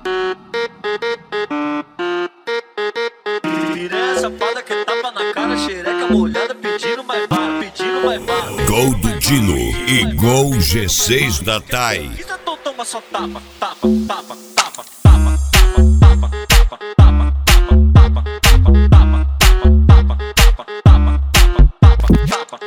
Piranha safada que tapa na cara, xereca molhada, pedindo mais bala, pedindo mais bala. Gol do Dino e gol G6 da TAI. Então toma só tapa, tapa, tapa, tapa, tapa, tapa, tapa, tapa, tapa, tapa, tapa, tapa, tapa, tapa, tapa, tapa,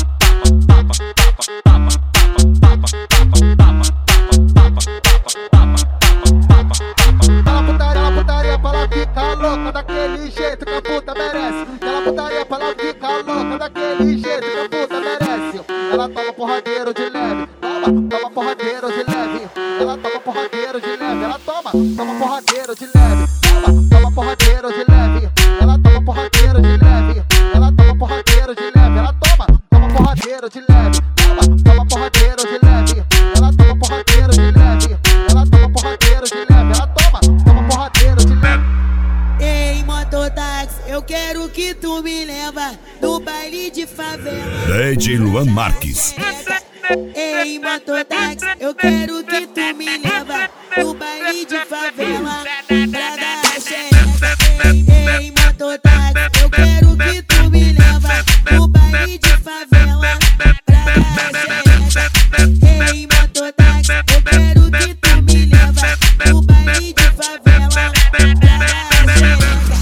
Aquela putaria pra ela ficar louca daquele jeito que a puta merece. Aquela putaria pra ela ficar louca daquele jeito que a puta merece. Ela toma porradeiro de leve, toma porradeiro de leve. Ela toma porradeiro de leve, ela toma porradeiro de leve, toma porradeiro de leve. Ela toma porradeiro de leve, ela toma porradeiro de leve. Ela toma porradeiro de leve, toma porradeiro de leve. Ela toma porradeiro de leve, ela toma porradeiro de leve. Ela toma porradeiro de leve. Ei, mototáxi, eu quero que tu me leva no baile de favela. DJ Luan Marques. Ei, mototáxi, eu quero que tu me leva no baile de favela pra dar xereca. Ei, mototáxi, eu quero que tu me leva no baile de favela pra dar xereca. Ei, mototáxi, eu quero que tu me leva no baile de favela pra dar xereca.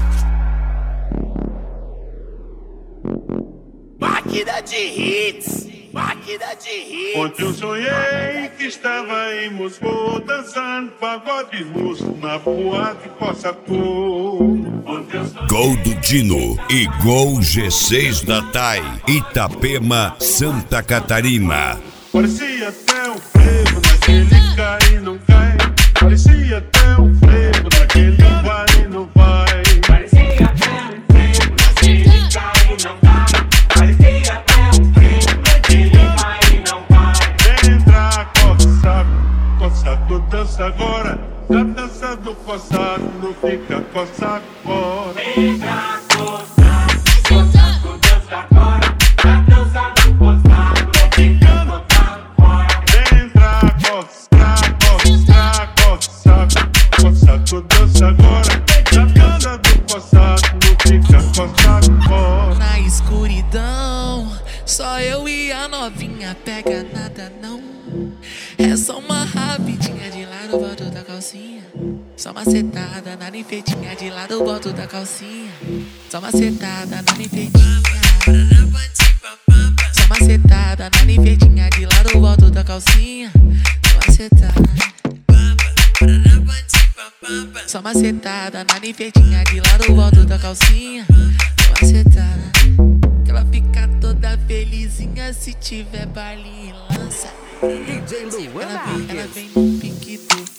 Máquina de hits, máquina de hits. Ontem eu sonhei que estava em Moscou dançando pagode russo na boate Cossacô. Gol do Dino e gol G6 da TAI. Itapema, Santa Catarina. Parecia até um frevo naquele cai e não cai. Parecia até um frevo naquele vai e não vai. Parecia até um frevo naquele cai e não cai. Parecia até um frevo naquele vai e não vai. Entra, coçado, dança agora. Na dança do coçado, não fica coçado fora. Entra, coçado, dança agora. Na dança do coçado, não fica coçado fora. Entra, coçado, dança agora. Na dança do coçado, não fica coçado fora. Na escuridão, só eu e a novinha, pega nada não. É só uma rapidinha de lado, volto da calcinha. Só uma setada na ninfetinha, de lado, volto da calcinha. Só uma setada na ninfetinha. Só uma setada na ninfetinha, de lado, volto da calcinha. Só uma setada. Só uma setada na ninfetinha, de lado, volto da calcinha. Só uma setada. Que ela fica toda felizinha se tiver baile e lança. DJ Luan Ela vem no pique do